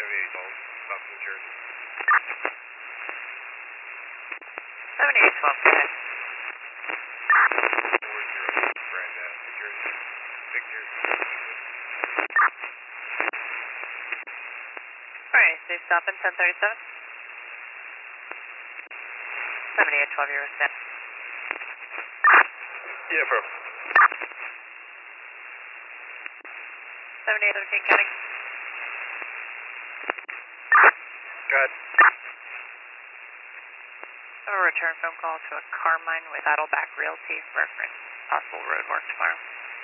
South New Jersey. 7812, go ahead. 40, Brand, New Jersey. Victor. Alright, so stop in 1037. 7812, you're with Sam. Yeah, bro. 7813, coming. Go ahead. I have a return phone call to a Carmine with Saddleback Realty reference possible road work tomorrow.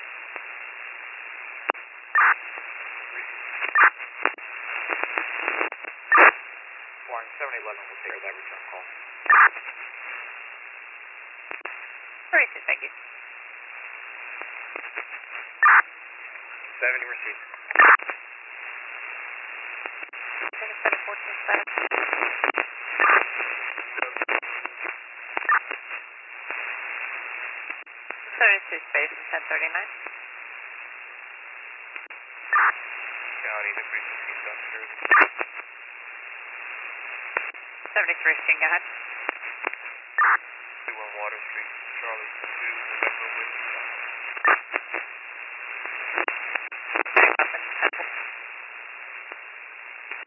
Warren, 711 will take that return call. Alright, thank you. 70 received. 72 space and 1039. County, the frequency, South New Jersey. 73, go ahead. 21 Water Street, Charlie.